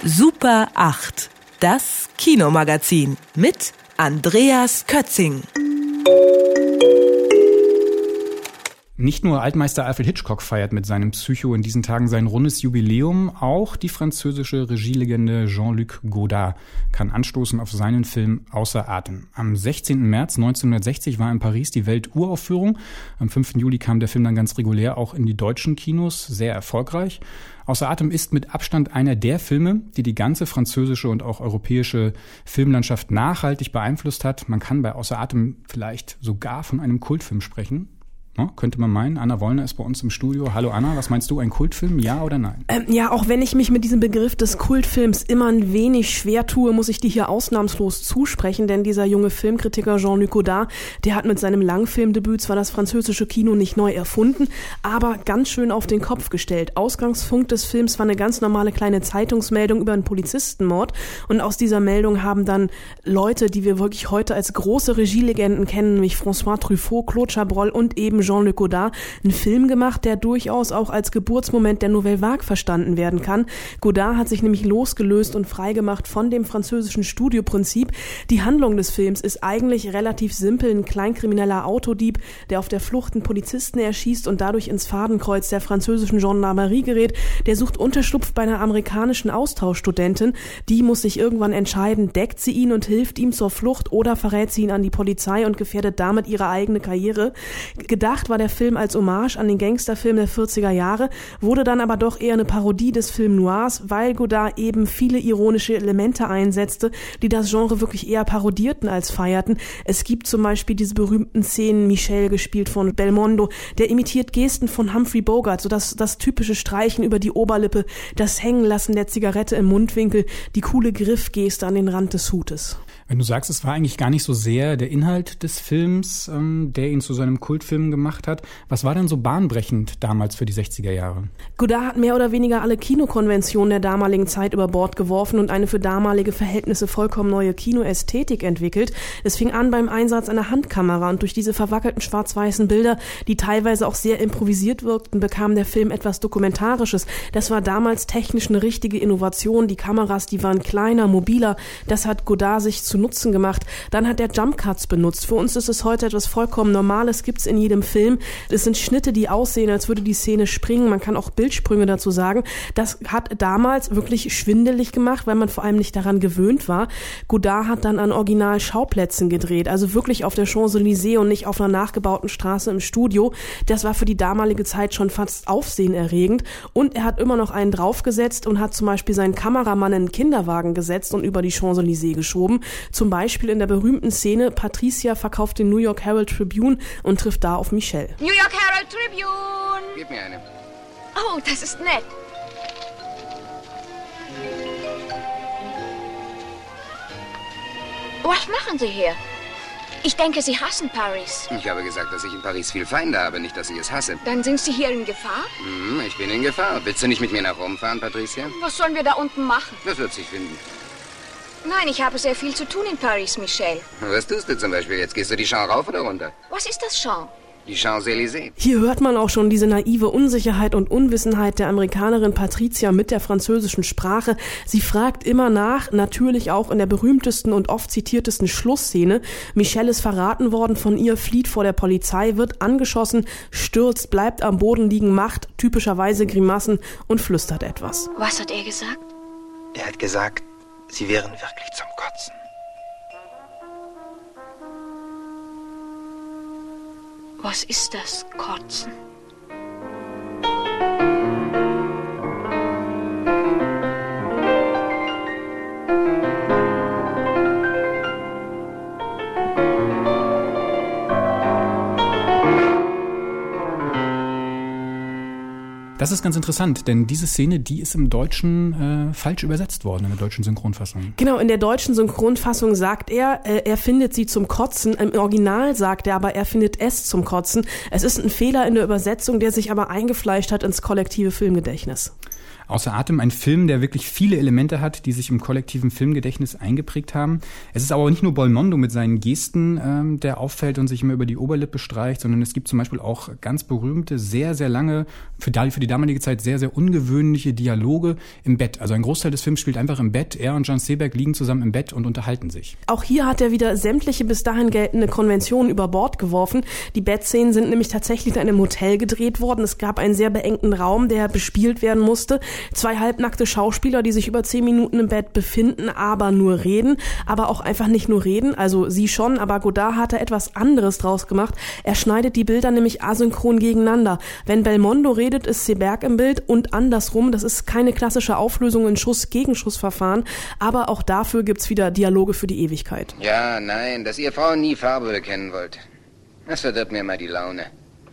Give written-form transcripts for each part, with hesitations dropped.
Super 8, das Kinomagazin mit Andreas Kötzing. Nicht nur Altmeister Alfred Hitchcock feiert mit seinem Psycho in diesen Tagen sein rundes Jubiläum, auch die französische Regielegende Jean-Luc Godard kann anstoßen auf seinen Film Außer Atem. Am 16. März 1960 war in Paris die Welturaufführung. Am 5. Juli kam der Film dann ganz regulär auch in die deutschen Kinos, sehr erfolgreich. Außer Atem ist mit Abstand einer der Filme, die die ganze französische und auch europäische Filmlandschaft nachhaltig beeinflusst hat. Man kann bei Außer Atem vielleicht sogar von einem Kultfilm sprechen. No, könnte man meinen. Anna Wollner ist bei uns im Studio. Hallo Anna, was meinst du, ein Kultfilm, ja oder nein? Ja, auch wenn ich mich mit diesem Begriff des Kultfilms immer ein wenig schwer tue, muss ich dir hier ausnahmslos zusprechen, denn dieser junge Filmkritiker Jean-Luc Godard, der hat mit seinem Langfilmdebüt zwar das französische Kino nicht neu erfunden, aber ganz schön auf den Kopf gestellt. Ausgangspunkt des Films war eine ganz normale kleine Zeitungsmeldung über einen Polizistenmord und aus dieser Meldung haben dann Leute, die wir wirklich heute als große Regielegenden kennen, nämlich François Truffaut, Claude Chabrol und eben Jean-Luc Godard, einen Film gemacht, der durchaus auch als Geburtsmoment der Nouvelle Vague verstanden werden kann. Godard hat sich nämlich losgelöst und freigemacht von dem französischen Studioprinzip. Die Handlung des Films ist eigentlich relativ simpel. Ein kleinkrimineller Autodieb, der auf der Flucht einen Polizisten erschießt und dadurch ins Fadenkreuz der französischen Gendarmerie gerät. Der sucht Unterschlupf bei einer amerikanischen Austauschstudentin. Die muss sich irgendwann entscheiden, deckt sie ihn und hilft ihm zur Flucht oder verrät sie ihn an die Polizei und gefährdet damit ihre eigene Karriere. Gedacht war der Film als Hommage an den Gangsterfilm der 40er Jahre, wurde dann aber doch eher eine Parodie des Film Noirs, weil Godard eben viele ironische Elemente einsetzte, die das Genre wirklich eher parodierten als feierten. Es gibt zum Beispiel diese berühmten Szenen, Michel, gespielt von Belmondo, der imitiert Gesten von Humphrey Bogart, so das typische Streichen über die Oberlippe, das Hängenlassen der Zigarette im Mundwinkel, die coole Griffgeste an den Rand des Hutes. Wenn du sagst, es war eigentlich gar nicht so sehr der Inhalt des Films, der ihn zu seinem Kultfilm gemacht hat, was war denn so bahnbrechend damals für die 60er Jahre? Godard hat mehr oder weniger alle Kinokonventionen der damaligen Zeit über Bord geworfen und eine für damalige Verhältnisse vollkommen neue Kinoästhetik entwickelt. Es fing an beim Einsatz einer Handkamera und durch diese verwackelten schwarz-weißen Bilder, die teilweise auch sehr improvisiert wirkten, bekam der Film etwas Dokumentarisches. Das war damals technisch eine richtige Innovation. Die Kameras, die waren kleiner, mobiler. Das hat Godard sich zu Nutzen gemacht. Dann hat er Jump Cuts benutzt. Für uns ist es heute etwas vollkommen Normales, gibt's in jedem Film. Es sind Schnitte, die aussehen, als würde die Szene springen. Man kann auch Bildsprünge dazu sagen. Das hat damals wirklich schwindelig gemacht, weil man vor allem nicht daran gewöhnt war. Godard hat dann an Original-Schauplätzen gedreht, also wirklich auf der Champs-Élysées und nicht auf einer nachgebauten Straße im Studio. Das war für die damalige Zeit schon fast aufsehenerregend. Und er hat immer noch einen draufgesetzt und hat zum Beispiel seinen Kameramann in einen Kinderwagen gesetzt und über die Champs-Élysées geschoben. Zum Beispiel in der berühmten Szene, Patricia verkauft den New York Herald Tribune und trifft da auf Michel. New York Herald Tribune! Gib mir eine. Oh, das ist nett. Was machen Sie hier? Ich denke, Sie hassen Paris. Ich habe gesagt, dass ich in Paris viel Feinde habe, nicht, dass ich es hasse. Dann sind Sie hier in Gefahr? Ich bin in Gefahr. Willst du nicht mit mir nach Rom fahren, Patricia? Was sollen wir da unten machen? Das wird sich finden. Nein, ich habe sehr viel zu tun in Paris, Michel. Was tust du zum Beispiel? Jetzt gehst du die Champs rauf oder runter? Was ist das Champs? Die Champs-Élysées. Hier hört man auch schon diese naive Unsicherheit und Unwissenheit der Amerikanerin Patricia mit der französischen Sprache. Sie fragt immer nach, natürlich auch in der berühmtesten und oft zitiertesten Schlussszene. Michel ist verraten worden von ihr, flieht vor der Polizei, wird angeschossen, stürzt, bleibt am Boden liegen, macht typischerweise Grimassen und flüstert etwas. Was hat er gesagt? Er hat gesagt, Sie wären wirklich zum Kotzen. Was ist das, Kotzen? Das ist ganz interessant, denn diese Szene, die ist im Deutschen falsch übersetzt worden, in der deutschen Synchronfassung. Genau, in der deutschen Synchronfassung sagt er findet sie zum Kotzen. Im Original sagt er aber, er findet es zum Kotzen. Es ist ein Fehler in der Übersetzung, der sich aber eingefleischt hat ins kollektive Filmgedächtnis. Außer Atem, ein Film, der wirklich viele Elemente hat, die sich im kollektiven Filmgedächtnis eingeprägt haben. Es ist aber nicht nur Belmondo mit seinen Gesten, der auffällt und sich immer über die Oberlippe streicht, sondern es gibt zum Beispiel auch ganz berühmte, sehr, sehr lange, für die damalige Zeit sehr, sehr ungewöhnliche Dialoge im Bett. Also ein Großteil des Films spielt einfach im Bett. Er und Jean Seberg liegen zusammen im Bett und unterhalten sich. Auch hier hat er wieder sämtliche bis dahin geltende Konventionen über Bord geworfen. Die Bettszenen sind nämlich tatsächlich in einem Hotel gedreht worden. Es gab einen sehr beengten Raum, der bespielt werden musste. 2 halbnackte Schauspieler, die sich über 10 Minuten im Bett befinden, aber nur reden. Aber auch einfach nicht nur reden, also sie schon, aber Godard hat da etwas anderes draus gemacht. Er schneidet die Bilder nämlich asynchron gegeneinander. Wenn Belmondo redet, ist Seberg im Bild und andersrum. Das ist keine klassische Auflösung in Schuss-Gegenschuss-Verfahren, aber auch dafür gibt's wieder Dialoge für die Ewigkeit. Ja, nein, dass ihr Frauen nie Farbe bekennen wollt. Das verdirbt mir mal die Laune.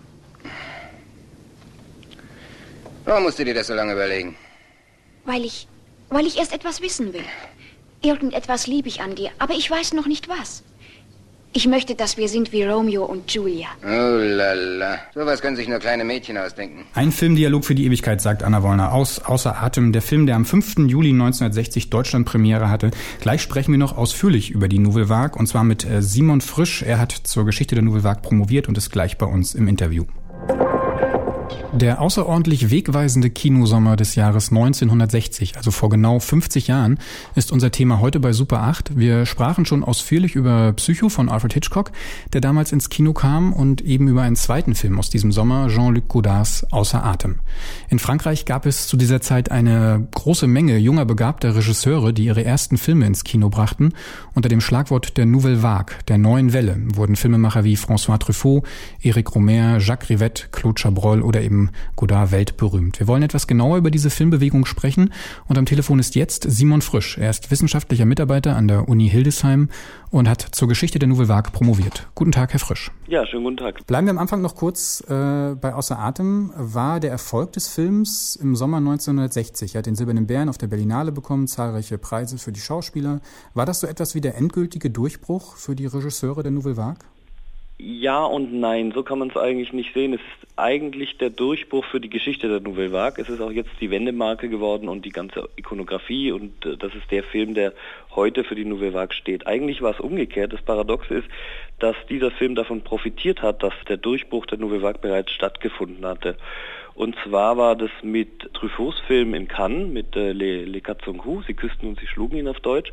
Warum musst du dir das so lange überlegen? Weil ich erst etwas wissen will. Irgendetwas liebe ich an dir, aber ich weiß noch nicht was. Ich möchte, dass wir sind wie Romeo und Julia. Oh lala. Sowas können sich nur kleine Mädchen ausdenken. Ein Filmdialog für die Ewigkeit, sagt Anna Wollner. Außer Atem, der Film, der am 5. Juli 1960 Deutschland Premiere hatte. Gleich sprechen wir noch ausführlich über die Nouvelle Vague, und zwar mit Simon Frisch. Er hat zur Geschichte der Nouvelle Vague promoviert und ist gleich bei uns im Interview. Der außerordentlich wegweisende Kinosommer des Jahres 1960, also vor genau 50 Jahren, ist unser Thema heute bei Super 8. Wir sprachen schon ausführlich über Psycho von Alfred Hitchcock, der damals ins Kino kam, und eben über einen zweiten Film aus diesem Sommer, Jean-Luc Godards Außer Atem. In Frankreich gab es zu dieser Zeit eine große Menge junger, begabter Regisseure, die ihre ersten Filme ins Kino brachten. Unter dem Schlagwort der Nouvelle Vague, der neuen Welle, wurden Filmemacher wie François Truffaut, Éric Rohmer, Jacques Rivette, Claude Chabrol oder eben Godard weltberühmt. Wir wollen etwas genauer über diese Filmbewegung sprechen, und am Telefon ist jetzt Simon Frisch. Er ist wissenschaftlicher Mitarbeiter an der Uni Hildesheim und hat zur Geschichte der Nouvelle Vague promoviert. Guten Tag, Herr Frisch. Ja, schönen guten Tag. Bleiben wir am Anfang noch kurz bei Außer Atem. War der Erfolg des Films im Sommer 1960? Er hat den Silbernen Bären auf der Berlinale bekommen, zahlreiche Preise für die Schauspieler. War das so etwas wie der endgültige Durchbruch für die Regisseure der Nouvelle Vague? Ja und nein, so kann man es eigentlich nicht sehen. Es ist eigentlich der Durchbruch für die Geschichte der Nouvelle Vague. Es ist auch jetzt die Wendemarke geworden und die ganze Ikonografie, und das ist der Film, der heute für die Nouvelle Vague steht. Eigentlich war es umgekehrt. Das Paradoxe ist, dass dieser Film davon profitiert hat, dass der Durchbruch der Nouvelle Vague bereits stattgefunden hatte. Und zwar war das mit Truffauts Film in Cannes, mit Les Quatre Cents Coups, Sie küssten und sie schlugen ihn auf Deutsch,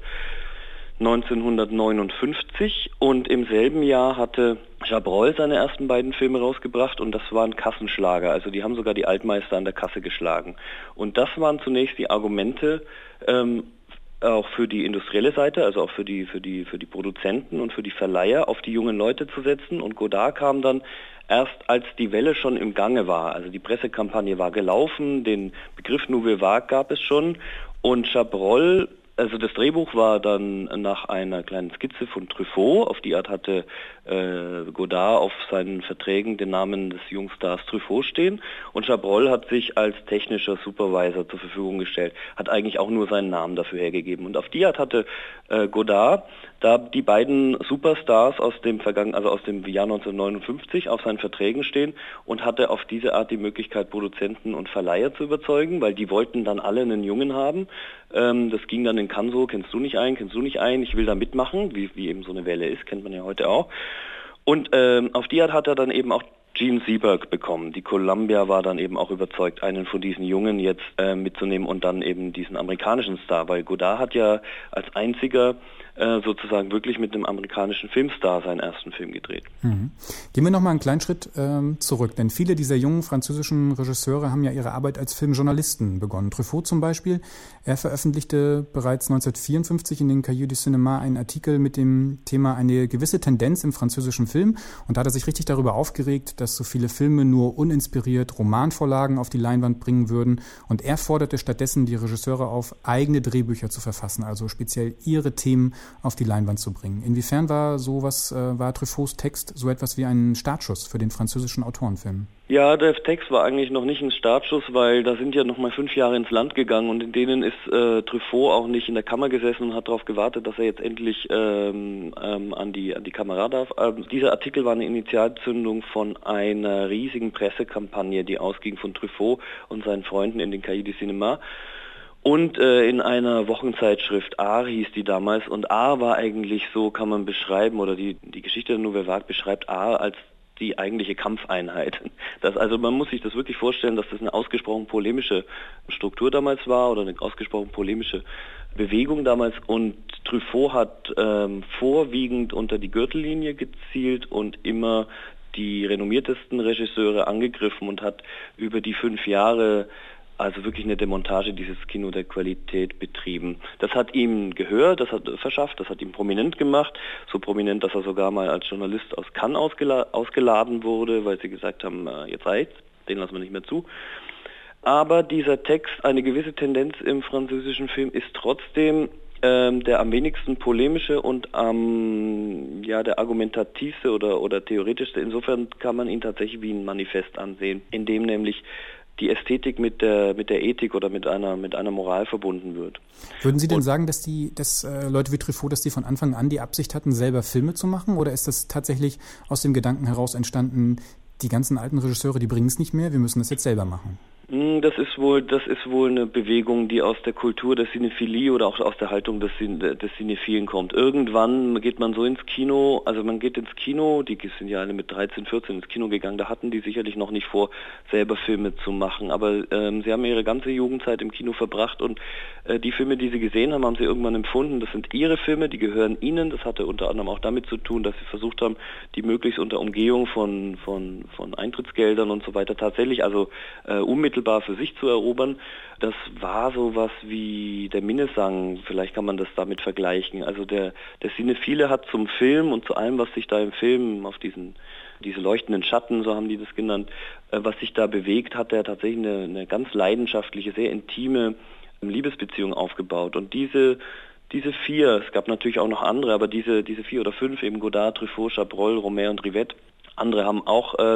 1959, und im selben Jahr hatte Chabrol seine ersten beiden Filme rausgebracht, und das waren Kassenschlager, also die haben sogar die Altmeister an der Kasse geschlagen. Und das waren zunächst die Argumente auch für die industrielle Seite, also auch für die Produzenten und für die Verleiher, auf die jungen Leute zu setzen, und Godard kam dann erst, als die Welle schon im Gange war. Also die Pressekampagne war gelaufen, den Begriff Nouvelle Vague gab es schon, und Chabrol, also das Drehbuch war dann nach einer kleinen Skizze von Truffaut. Auf die Art hatte Godard auf seinen Verträgen den Namen des Jungstars Truffaut stehen, und Chabrol hat sich als technischer Supervisor zur Verfügung gestellt, hat eigentlich auch nur seinen Namen dafür hergegeben. Und auf die Art hatte Godard da die beiden Superstars aus dem Jahr 1959 auf seinen Verträgen stehen und hatte auf diese Art die Möglichkeit, Produzenten und Verleiher zu überzeugen, weil die wollten dann alle einen Jungen haben. Das ging dann in Cannes so: kennst du nicht ein, ich will da mitmachen, wie eben so eine Welle ist, kennt man ja heute auch. Und auf die Art hat er dann eben auch Jean Seberg bekommen. Die Columbia war dann eben auch überzeugt, einen von diesen Jungen jetzt mitzunehmen und dann eben diesen amerikanischen Star, weil Godard hat ja als einziger sozusagen wirklich mit einem amerikanischen Filmstar seinen ersten Film gedreht. Mhm. Gehen wir nochmal einen kleinen Schritt zurück, denn viele dieser jungen französischen Regisseure haben ja ihre Arbeit als Filmjournalisten begonnen. Truffaut zum Beispiel, er veröffentlichte bereits 1954 in den Cahiers du Cinéma einen Artikel mit dem Thema eine gewisse Tendenz im französischen Film, und da hat er sich richtig darüber aufgeregt, dass so viele Filme nur uninspiriert Romanvorlagen auf die Leinwand bringen würden, und er forderte stattdessen die Regisseure auf, eigene Drehbücher zu verfassen, also speziell ihre Themen auf die Leinwand zu bringen. Inwiefern war Truffauts Text so etwas wie ein Startschuss für den französischen Autorenfilm? Ja, der Text war eigentlich noch nicht ein Startschuss, weil da sind ja noch mal 5 Jahre ins Land gegangen und in denen ist Truffaut auch nicht in der Kammer gesessen und hat darauf gewartet, dass er jetzt endlich an die Kamera darf. Dieser Artikel war eine Initialzündung von einer riesigen Pressekampagne, die ausging von Truffaut und seinen Freunden in den Cahiers du Cinéma. Und in einer Wochenzeitschrift, Art hieß die damals, und Art war eigentlich, so kann man beschreiben, oder die Geschichte der Nouvelle Vague beschreibt Art als die eigentliche Kampfeinheit. Also man muss sich das wirklich vorstellen, dass das eine ausgesprochen polemische Struktur damals war oder eine ausgesprochen polemische Bewegung damals, und Truffaut hat vorwiegend unter die Gürtellinie gezielt und immer die renommiertesten Regisseure angegriffen und hat über die 5 Jahre also wirklich eine Demontage dieses Kino der Qualität betrieben. Das hat ihm Gehör, das hat verschafft, das hat ihn prominent gemacht, so prominent, dass er sogar mal als Journalist aus Cannes ausgeladen wurde, weil sie gesagt haben, jetzt reicht's, den lassen wir nicht mehr zu. Aber dieser Text, eine gewisse Tendenz im französischen Film, ist trotzdem der am wenigsten polemische und der argumentativste oder theoretischste. Insofern kann man ihn tatsächlich wie ein Manifest ansehen, in dem nämlich die Ästhetik mit der Ethik oder mit einer Moral verbunden wird. Würden Sie denn sagen, dass Leute wie Truffaut, dass die von Anfang an die Absicht hatten, selber Filme zu machen? Oder ist das tatsächlich aus dem Gedanken heraus entstanden, die ganzen alten Regisseure, die bringen es nicht mehr, wir müssen das jetzt selber machen? Das ist wohl eine Bewegung, die aus der Kultur der Cinephilie oder auch aus der Haltung des Cinephilen kommt. Irgendwann geht man so ins Kino, also man geht ins Kino, die sind ja alle mit 13, 14 ins Kino gegangen, da hatten die sicherlich noch nicht vor, selber Filme zu machen, aber sie haben ihre ganze Jugendzeit im Kino verbracht und die Filme, die sie gesehen haben, haben sie irgendwann empfunden, das sind ihre Filme, die gehören ihnen. Das hatte unter anderem auch damit zu tun, dass sie versucht haben, die möglichst unter Umgehung von Eintrittsgeldern und so weiter tatsächlich, also unmittelbar für sich zu erobern. Das war sowas wie der Minnesang, vielleicht kann man das damit vergleichen. Also der Cinephile hat zum Film und zu allem, was sich da im Film auf diese leuchtenden Schatten, so haben die das genannt, was sich da bewegt, hat er tatsächlich eine ganz leidenschaftliche, sehr intime Liebesbeziehung aufgebaut. Und diese 4, es gab natürlich auch noch andere, aber diese 4 oder 5, eben Godard, Truffaut, Chabrol, Romer und Rivette, andere haben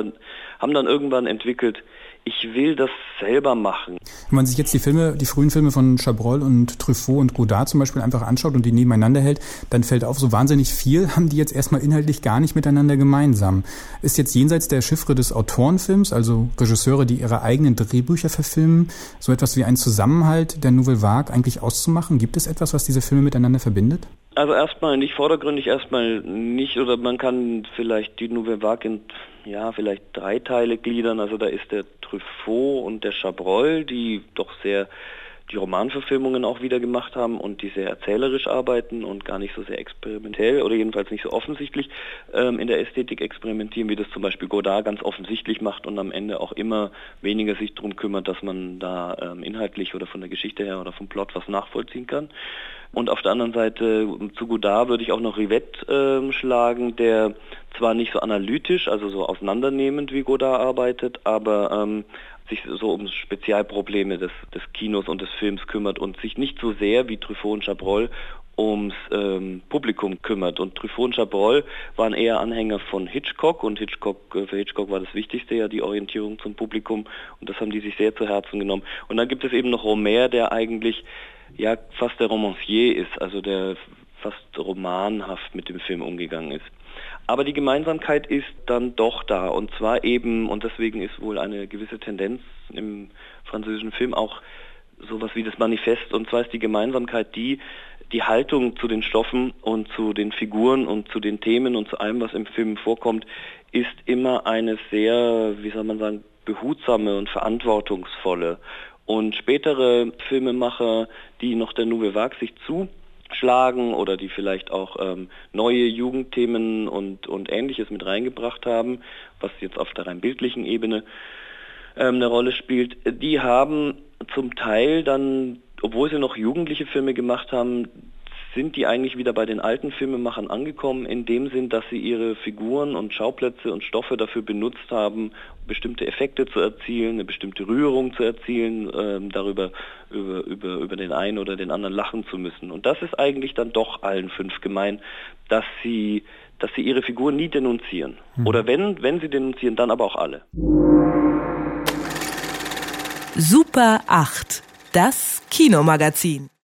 dann irgendwann entwickelt, ich will das selber machen. Wenn man sich jetzt die frühen Filme von Chabrol und Truffaut und Godard zum Beispiel einfach anschaut und die nebeneinander hält, dann fällt auf, so wahnsinnig viel haben die jetzt erstmal inhaltlich gar nicht miteinander gemeinsam. Ist jetzt jenseits der Chiffre des Autorenfilms, also Regisseure, die ihre eigenen Drehbücher verfilmen, so etwas wie ein Zusammenhalt der Nouvelle Vague eigentlich auszumachen? Gibt es etwas, was diese Filme miteinander verbindet? Also erstmal nicht vordergründig, erstmal nicht, oder man kann vielleicht die Nouvelle Vague in vielleicht 3 Teile gliedern. Also da ist der Truffaut und der Chabrol, die doch sehr die Romanverfilmungen auch wieder gemacht haben und die sehr erzählerisch arbeiten und gar nicht so sehr experimentell oder jedenfalls nicht so offensichtlich in der Ästhetik experimentieren, wie das zum Beispiel Godard ganz offensichtlich macht und am Ende auch immer weniger sich darum kümmert, dass man da inhaltlich oder von der Geschichte her oder vom Plot was nachvollziehen kann. Und auf der anderen Seite zu Godard würde ich auch noch Rivette schlagen, der zwar nicht so analytisch, also so auseinandernehmend wie Godard arbeitet, aber sich so um Spezialprobleme des Kinos und des Films kümmert und sich nicht so sehr wie Truffaut und Chabrol ums Publikum kümmert. Und Truffaut und Chabrol waren eher Anhänger von Hitchcock und für Hitchcock war das Wichtigste ja die Orientierung zum Publikum und das haben die sich sehr zu Herzen genommen. Und dann gibt es eben noch Romer, der eigentlich fast der Romancier ist, also der fast romanhaft mit dem Film umgegangen ist. Aber die Gemeinsamkeit ist dann doch da und zwar eben, und deswegen ist wohl eine gewisse Tendenz im französischen Film auch sowas wie das Manifest, und zwar ist die Gemeinsamkeit die Haltung zu den Stoffen und zu den Figuren und zu den Themen und zu allem, was im Film vorkommt, ist immer eine sehr, behutsame und verantwortungsvolle. Und spätere Filmemacher, die noch der Nouvelle Vague sich zuschlagen oder die vielleicht auch neue Jugendthemen und Ähnliches mit reingebracht haben, was jetzt auf der rein bildlichen Ebene eine Rolle spielt, die haben zum Teil dann, obwohl sie noch jugendliche Filme gemacht haben, sind die eigentlich wieder bei den alten Filmemachern angekommen, in dem Sinn, dass sie ihre Figuren und Schauplätze und Stoffe dafür benutzt haben, bestimmte Effekte zu erzielen, eine bestimmte Rührung zu erzielen, darüber über den einen oder den anderen lachen zu müssen. Und das ist eigentlich dann doch allen 5 gemein, dass sie ihre Figuren nie denunzieren. Oder wenn sie denunzieren, dann aber auch alle. Super 8, das Kinomagazin.